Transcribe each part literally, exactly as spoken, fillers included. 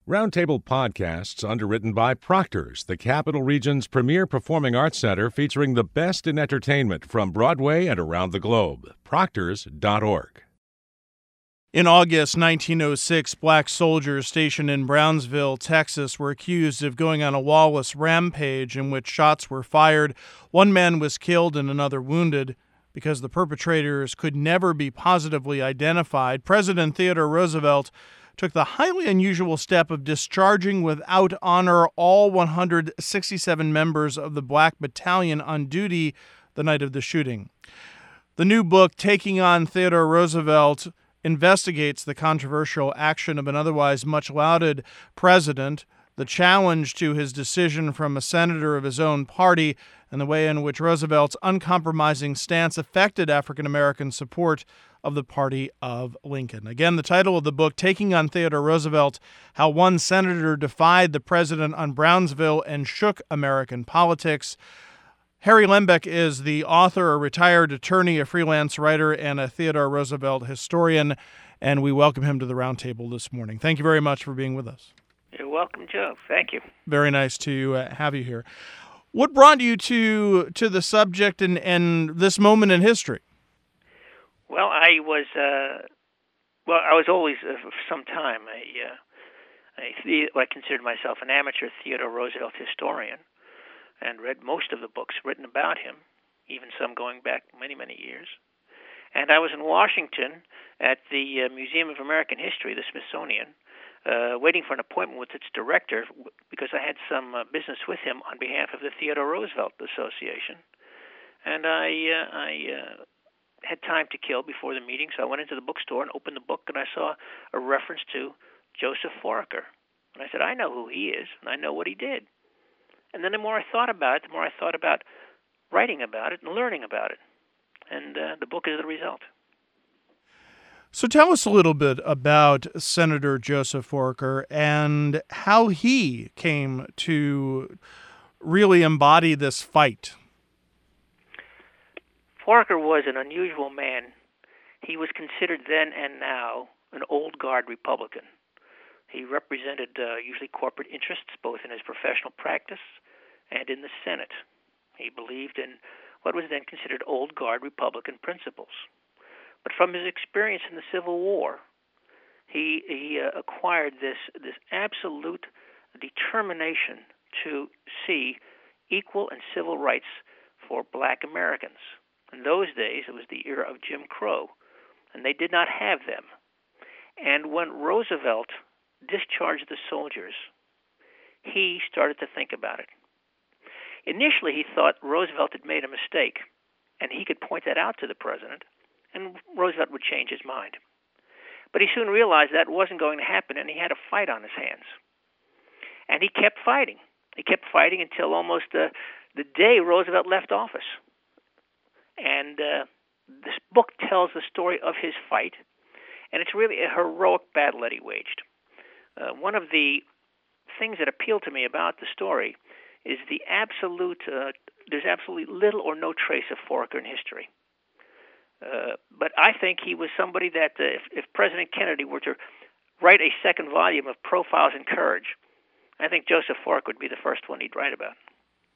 Roundtable Podcasts, underwritten by Proctor's, the Capital Region's premier performing arts center featuring the best in entertainment from Broadway and around the globe. Proctors dot org. In August nineteen oh six, black soldiers stationed in Brownsville, Texas, were accused of going on a lawless rampage in which shots were fired. One man was killed and another wounded. Because the perpetrators could never be positively identified, President Theodore Roosevelt took the highly unusual step of discharging without honor all one hundred sixty-seven members of the Black Battalion on duty the night of the shooting. The new book, Taking on Theodore Roosevelt, investigates the controversial action of an otherwise much-lauded president, the challenge to his decision from a senator of his own party, and the way in which Roosevelt's uncompromising stance affected African-American support of the party of Lincoln. Again, the title of the book, Taking on Theodore Roosevelt, How One Senator Defied the President on Brownsville and Shook American Politics. Harry Lembeck is the author, a retired attorney, a freelance writer, and a Theodore Roosevelt historian, and we welcome him to the roundtable this morning. Thank you very much for being with us. You're welcome, Joe. Thank you. Very nice to uh, have you here. What brought you to to the subject and, and this moment in history? Well, I was uh, well. I was always uh, for some time a, uh, a what I considered myself an amateur Theodore Roosevelt historian, and read most of the books written about him, even some going back many, many years. And I was in Washington at the uh, Museum of American History, the Smithsonian, uh, waiting for an appointment with its director because I had some uh, business with him on behalf of the Theodore Roosevelt Association. And I, uh, I uh, had time to kill before the meeting, so I went into the bookstore and opened the book, and I saw a reference to Joseph Foraker. And I said, I know who he is, and I know what he did. And then the more I thought about it, the more I thought about writing about it and learning about it. And uh, the book is the result. So tell us a little bit about Senator Joseph Foraker and how he came to really embody this fight. Foraker was an unusual man. He was considered then and now an old guard Republican. He represented uh, usually corporate interests, both in his professional practice and in the Senate. He believed in what was then considered old guard Republican principles. But from his experience in the Civil War, he, he uh, acquired this, this absolute determination to see equal and civil rights for black Americans. In those days, it was the era of Jim Crow, and they did not have them. And when Roosevelt discharged the soldiers, he started to think about it. Initially, he thought Roosevelt had made a mistake, and he could point that out to the president, and Roosevelt would change his mind. But he soon realized that wasn't going to happen, and he had a fight on his hands. And he kept fighting. He kept fighting until almost uh, the day Roosevelt left office. And uh, this book tells the story of his fight, and it's really a heroic battle that he waged. Uh, one of the things that appealed to me about the story is the absolute, uh, there's absolutely little or no trace of Foraker in history. Uh, but I think he was somebody that uh, if, if President Kennedy were to write a second volume of Profiles in Courage, I think Joseph Foraker would be the first one he'd write about.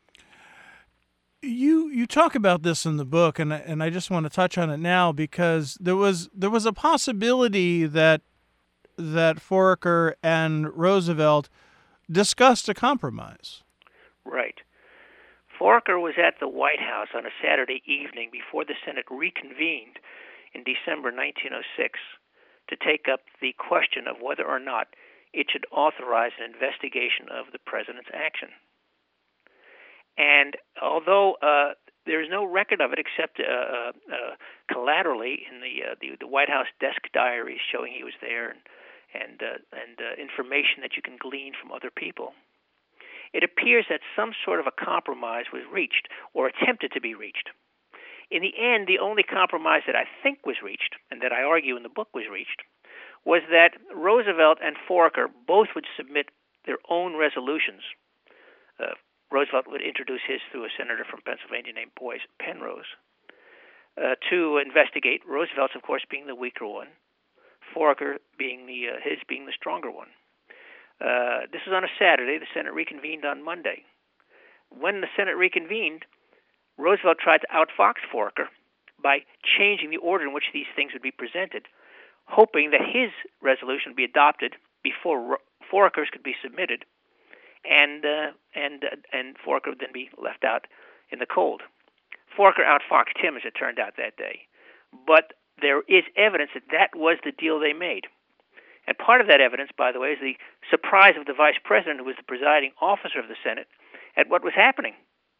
You you talk about this in the book, and and I just want to touch on it now because there was there was a possibility that that Foraker and Roosevelt discussed a compromise. Right. Foraker was at the White House on a Saturday evening before the Senate reconvened in December nineteen oh six to take up the question of whether or not it should authorize an investigation of the president's action. And although uh, there is no record of it except uh, uh, collaterally in the, uh, the the White House desk diaries showing he was there and and, uh, and uh, information that you can glean from other people, it appears that some sort of a compromise was reached or attempted to be reached. In the end, the only compromise that I think was reached, and that I argue in the book was reached, was that Roosevelt and Foraker both would submit their own resolutions. Uh, Roosevelt would introduce his through a senator from Pennsylvania named Boyce Penrose uh, to investigate. Roosevelt's, of course, being the weaker one, Foraker being the uh, his being the stronger one. Uh, this was on a Saturday. The Senate reconvened on Monday. When the Senate reconvened, Roosevelt tried to outfox Foraker by changing the order in which these things would be presented, hoping that his resolution would be adopted before Foraker's could be submitted, and uh, and uh, and Foraker would then be left out in the cold. Foraker outfoxed him, as it turned out that day. But there is evidence that that was the deal they made. And part of that evidence, by the way, is the surprise of the vice president, who was the presiding officer of the Senate, at what was happening.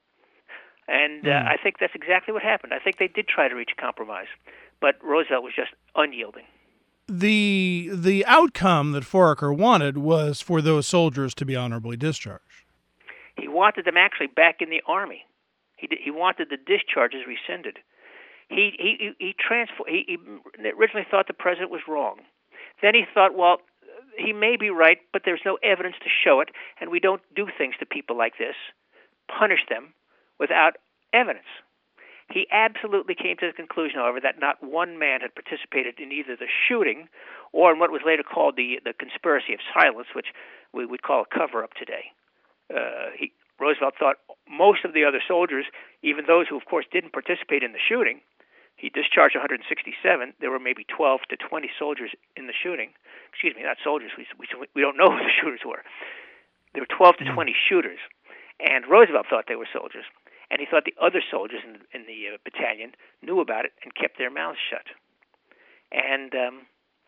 And uh, mm. I think that's exactly what happened. I think they did try to reach a compromise, but Roosevelt was just unyielding. The the outcome that Foraker wanted was for those soldiers to be honorably discharged. He wanted them actually back in the Army. He did, he wanted the discharges rescinded. He he he, he, transfer, he he originally thought the president was wrong. Then he thought, well, he may be right, but there's no evidence to show it, and we don't do things to people like this, punish them without evidence. He absolutely came to the conclusion, however, that not one man had participated in either the shooting or in what was later called the, the conspiracy of silence, which we would call a cover-up today. Uh, he, Roosevelt thought most of the other soldiers, even those who, of course, didn't participate in the shooting, he discharged one hundred sixty-seven. There were maybe twelve to twenty soldiers in the shooting. Excuse me, not soldiers. We, we, we don't know who the shooters were. There were twelve to twenty shooters, and Roosevelt thought they were soldiers. And he thought the other soldiers in, in the uh, battalion knew about it and kept their mouths shut. And um,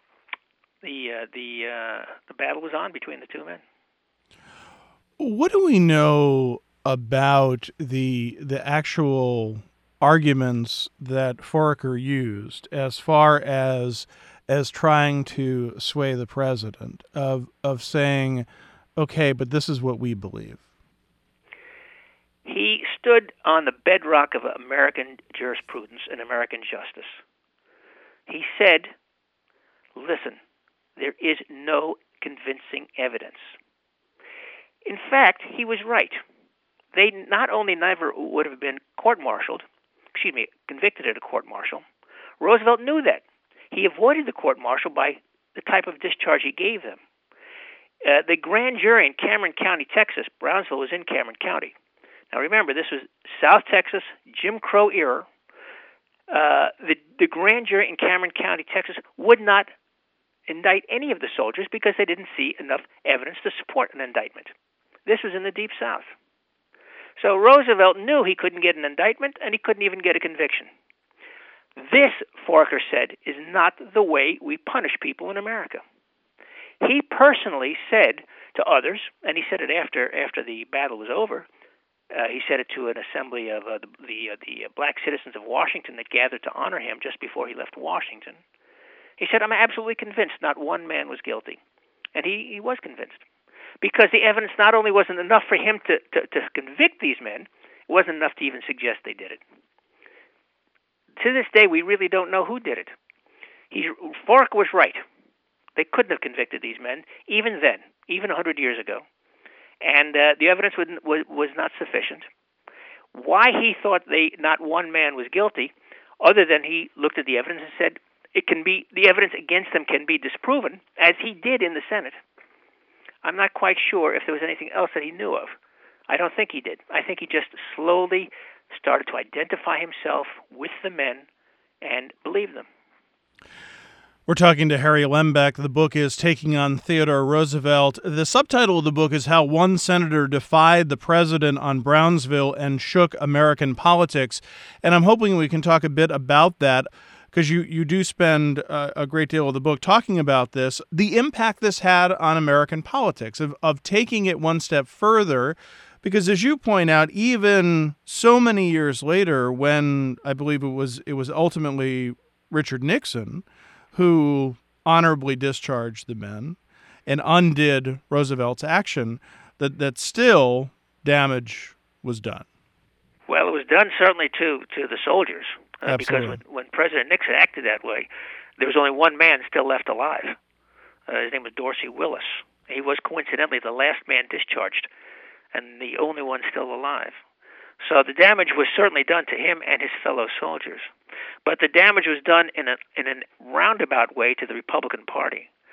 the uh, the uh, the battle was on between the two men. What do we know about the the actual arguments that Foraker used as far as as trying to sway the president of of saying, okay, but this is what we believe? He stood on the bedrock of American jurisprudence and American justice. He said, listen, there is no convincing evidence. In fact, he was right. They not only never would have been court-martialed, excuse me, convicted at a court-martial, Roosevelt knew that. He avoided the court-martial by the type of discharge he gave them. Uh, the grand jury in Cameron County, Texas, Brownsville was in Cameron County. Now remember, this was South Texas, Jim Crow era. Uh, the, the grand jury in Cameron County, Texas, would not indict any of the soldiers because they didn't see enough evidence to support an indictment. This was in the Deep South. So Roosevelt knew he couldn't get an indictment, and he couldn't even get a conviction. This, Foraker said, is not the way we punish people in America. He personally said to others, and he said it after after the battle was over, uh, he said it to an assembly of uh, the the, uh, the black citizens of Washington that gathered to honor him just before he left Washington. He said, I'm absolutely convinced not one man was guilty. And he, he was convinced. Because the evidence not only wasn't enough for him to, to, to convict these men, it wasn't enough to even suggest they did it. To this day, we really don't know who did it. He, Foraker was right. They couldn't have convicted these men, even then, even one hundred years ago. And uh, the evidence was, was, was not sufficient. Why he thought they not one man was guilty, other than he looked at the evidence and said, it can be the evidence against them can be disproven, as he did in the Senate. I'm not quite sure if there was anything else that he knew of. I don't think he did. I think he just slowly started to identify himself with the men and believe them. We're talking to Harry Lembeck. The book is Taking on Theodore Roosevelt. The subtitle of the book is How One Senator Defied the President on Brownsville and Shook American Politics. And I'm hoping we can talk a bit about that, because you, you do spend uh, a great deal of the book talking about this, the impact this had on American politics, of, of taking it one step further. Because as you point out, even so many years later, when I believe it was it was ultimately Richard Nixon who honorably discharged the men and undid Roosevelt's action, that, that still damage was done. Well, it was done certainly to, to the soldiers. Uh, because when, when President Nixon acted that way, there was only one man still left alive. Uh, his name was Dorsey Willis. He was coincidentally the last man discharged and the only one still alive. So the damage was certainly done to him and his fellow soldiers. But the damage was done in a in a roundabout way to the Republican Party.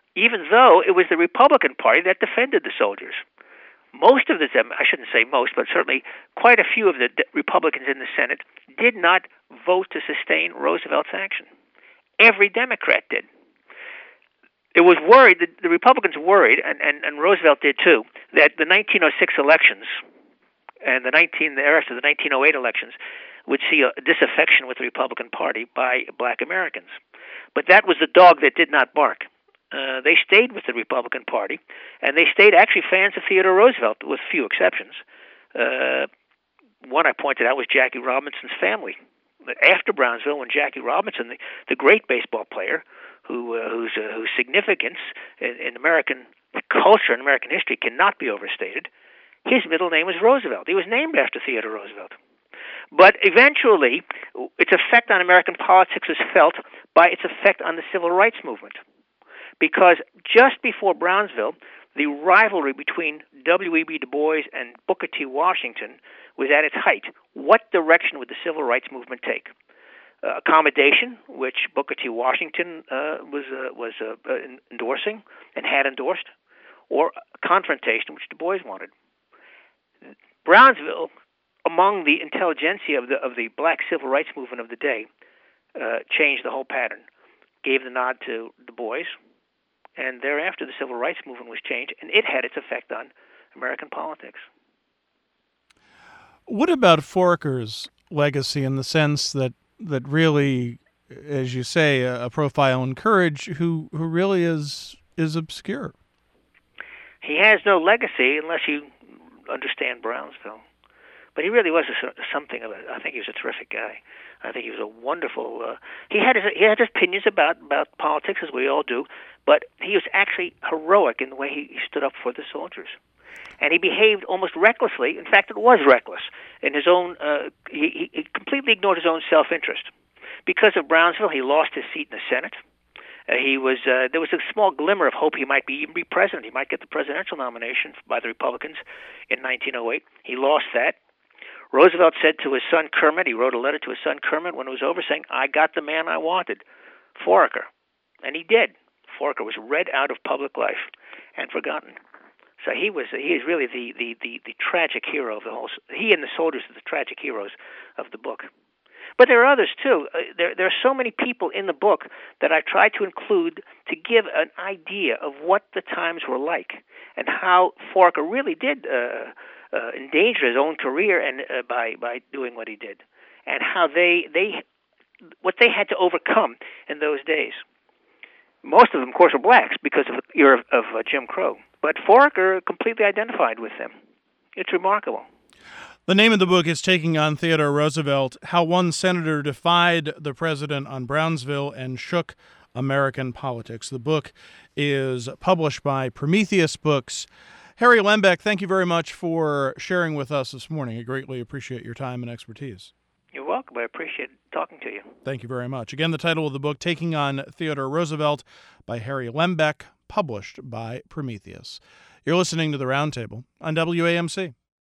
even though it was the Republican Party that defended the soldiers. Most of the, I shouldn't say most, but certainly quite a few of the Republicans in the Senate did not vote to sustain Roosevelt's action. Every Democrat did. It was worried, the, the Republicans worried, and, and, and Roosevelt did too, that the nineteen oh six elections and the nineteen thereafter the nineteen oh eight elections would see a disaffection with the Republican Party by black Americans. But that was the dog that did not bark. Uh, they stayed with the Republican Party, and they stayed actually fans of Theodore Roosevelt, with few exceptions. Uh, one I pointed out was Jackie Robinson's family. After Brownsville, when Jackie Robinson, the, the great baseball player, who uh, whose uh, whose significance in, in American culture and American history cannot be overstated, his middle name was Roosevelt. He was named after Theodore Roosevelt. But eventually, its effect on American politics was felt by its effect on the civil rights movement. Because just before Brownsville, the rivalry between W E B Du Bois and Booker T. Washington was at its height. What direction would the civil rights movement take? Uh, accommodation, which Booker T. Washington uh, was uh, was uh, uh, endorsing and had endorsed, or confrontation, which Du Bois wanted. Brownsville, among the intelligentsia of the of the black civil rights movement of the day, uh, changed the whole pattern, gave the nod to Du Bois. And thereafter, the civil rights movement was changed, and it had its effect on American politics. What about Foraker's legacy in the sense that, that really, as you say, a, a profile in courage who, who really is is obscure? He has no legacy unless you understand Brownsville. But he really was a, something of a, I think he was a terrific guy. I think he was a wonderful, uh, he had his, he had his opinions about, about politics, as we all do, but he was actually heroic in the way he, he stood up for the soldiers. And he behaved almost recklessly. In fact, it was reckless. In his own, uh, he, he completely ignored his own self-interest. Because of Brownsville, he lost his seat in the Senate. Uh, he was uh, there was a small glimmer of hope he might be even be president. He might get the presidential nomination by the Republicans in nineteen oh eight. He lost that. Roosevelt said to his son Kermit, he wrote a letter to his son Kermit when it was over saying, I got the man I wanted, Foraker. And he did. Foraker was read out of public life and forgotten. So he was he is really the, the, the, the tragic hero of the whole, he and the soldiers are the tragic heroes of the book. But there are others too. Uh, there, there are so many people in the book that I tried to include to give an idea of what the times were like and how Foraker really did uh, uh, endanger his own career and uh, by by doing what he did, and how they they what they had to overcome in those days. Most of them, of course, were blacks because of the era of, of uh, Jim Crow. But Foraker completely identified with them. It's remarkable. The name of the book is Taking on Theodore Roosevelt, How One Senator Defied the President on Brownsville and Shook American Politics. The book is published by Prometheus Books. Harry Lembeck, thank you very much for sharing with us this morning. I greatly appreciate your time and expertise. You're welcome. I appreciate talking to you. Thank you very much. Again, the title of the book, Taking on Theodore Roosevelt, by Harry Lembeck, published by Prometheus. You're listening to The Roundtable on W A M C.